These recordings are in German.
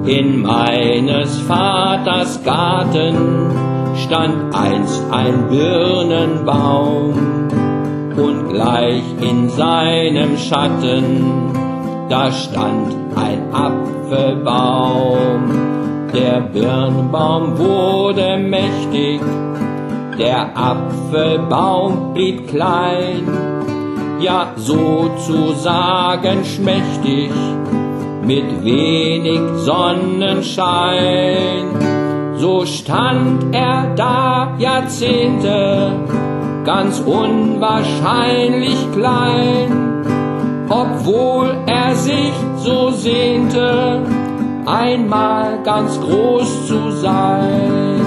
In meines Vaters Garten stand einst ein Birnenbaum, und gleich in seinem Schatten, da stand ein Apfelbaum. Der Birnbaum wurde mächtig, der Apfelbaum blieb klein, ja sozusagen schmächtig, mit wenig Sonnenschein. So stand er da Jahrzehnte, ganz unwahrscheinlich klein, obwohl er sich so sehnte, einmal ganz groß zu sein.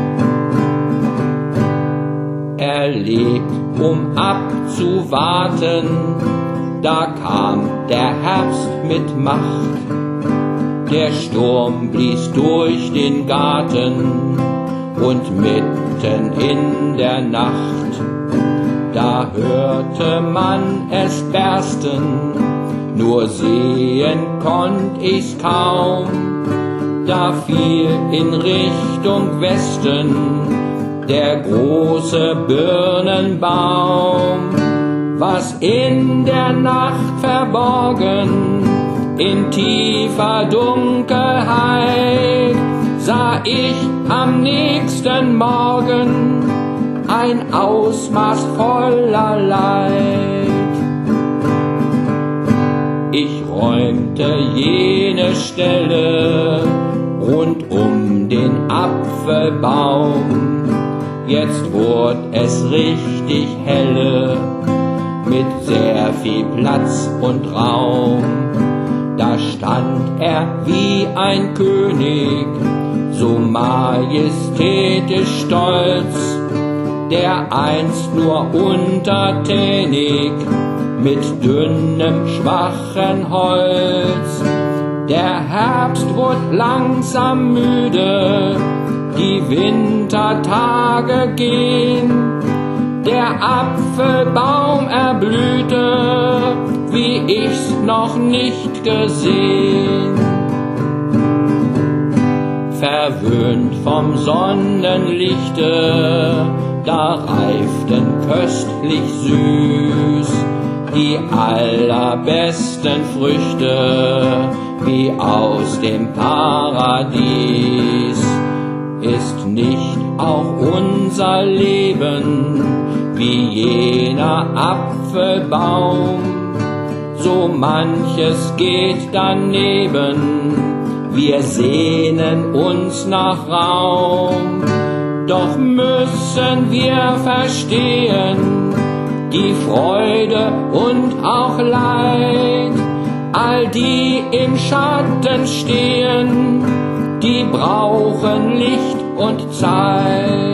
Er lebt, um abzuwarten, da kam der Herbst mit Macht. Der Sturm blies durch den Garten und mitten in der Nacht, da hörte man es bersten, nur sehen konnt ich's kaum. Da fiel in Richtung Westen der große Birnenbaum. Was in der Nacht verborgen, in tiefer Dunkelheit, sah ich am nächsten Morgen ein Ausmaß voller Leid. Ich räumte jene Stelle rund um den Apfelbaum. Jetzt wurde es richtig helle, mit sehr viel Platz und Raum. Da stand er wie ein König, so majestätisch stolz, der einst nur untertänig mit dünnem, schwachen Holz. Der Herbst wurde langsam müde, die Wintertage gehen, der Apfelbaum erblühte, wie ich's noch nicht gesehen. Verwöhnt vom Sonnenlichte, da reiften köstlich süß die allerbesten Früchte, wie aus dem Paradies. Ist nicht auch unser Leben wie jener Apfelbaum? So manches geht daneben, wir sehnen uns nach Raum. Doch müssen wir verstehen, die Freude und auch Leid, all die im Schatten stehen, die brauchen Licht und Zeit.